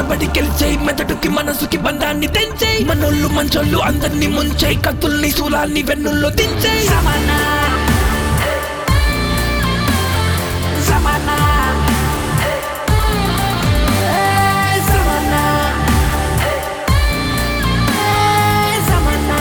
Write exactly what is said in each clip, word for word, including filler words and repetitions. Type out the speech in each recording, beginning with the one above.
కష్టపడి గెలిచేయి మెదడుకి మనసుకి బంధాన్ని తెంచేయి మనోళ్ళు మంచోళ్ళు అందరినీ ముంచేయి కత్తుల్ని శూలాన్ని వెన్నుల్లో దించేయి Zamana Zamana Hey Zamana Hey Zamana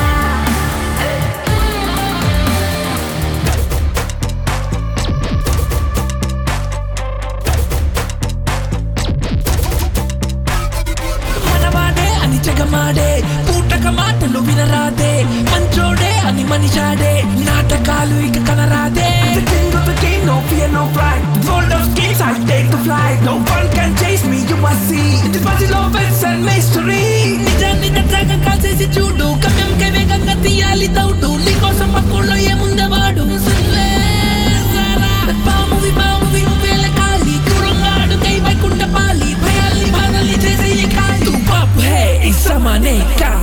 మనవాడే అని జగమాడే పూటక మాటలు వినరాదే మంచోడే అని మనిషాడే నాటకాలు ఇక కనరాదే The king of the king, no fear, no flight World of kings, I take the flight No one can chase me, you must see It is puzzle of it's and mystery నిజాన్ని దట్టాగా కాసేసి చూడు గమ్యంకే వేగంగా తీయాలి తౌడు నీకోసం పక్కుల్లో ఏముందవాడు పామువి పామువి నువ్వేల కాలి దూరంగా అడుగై వైకుంఠ పాలి భయాల్ని బాధల్ని చేసే కాలి తు బాబు హే ఈ జమానే కా